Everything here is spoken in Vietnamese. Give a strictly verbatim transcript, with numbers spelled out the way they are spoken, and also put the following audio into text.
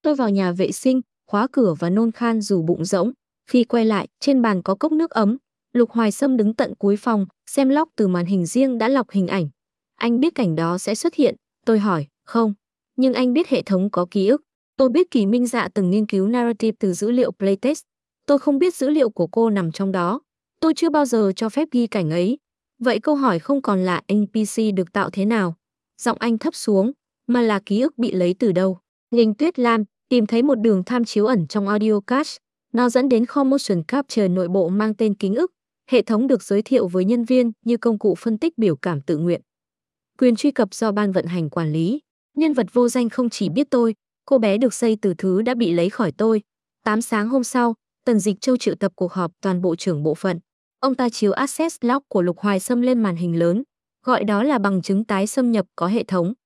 Tôi vào nhà vệ sinh, khóa cửa và nôn khan dù bụng rỗng. Khi quay lại, trên bàn có cốc nước ấm. Lục Hoài Sâm đứng tận cuối phòng, xem log từ màn hình riêng đã lọc hình ảnh. Anh biết cảnh đó sẽ xuất hiện. Tôi hỏi, không. Nhưng anh biết hệ thống có ký ức. Tôi biết Kỳ Minh Dạ từng nghiên cứu narrative từ dữ liệu playtest. Tôi không biết dữ liệu của cô nằm trong đó. Tôi chưa bao giờ cho phép ghi cảnh ấy. Vậy câu hỏi không còn là en pê xê được tạo thế nào. Giọng anh thấp xuống, mà là ký ức bị lấy từ đâu. Linh Tuyết Lam tìm thấy một đường tham chiếu ẩn trong audio cache. Nó dẫn đến kho motion capture nội bộ mang tên ký ức. Hệ thống được giới thiệu với nhân viên như công cụ phân tích biểu cảm tự nguyện. Quyền truy cập do ban vận hành quản lý. Nhân vật vô danh không chỉ biết tôi, cô bé được xây từ thứ đã bị lấy khỏi tôi. tám sáng hôm sau, Tần Dịch Châu triệu tập cuộc họp toàn bộ trưởng bộ phận. Ông ta chiếu access log của Lục Hoài Sâm lên màn hình lớn, gọi đó là bằng chứng tái xâm nhập có hệ thống.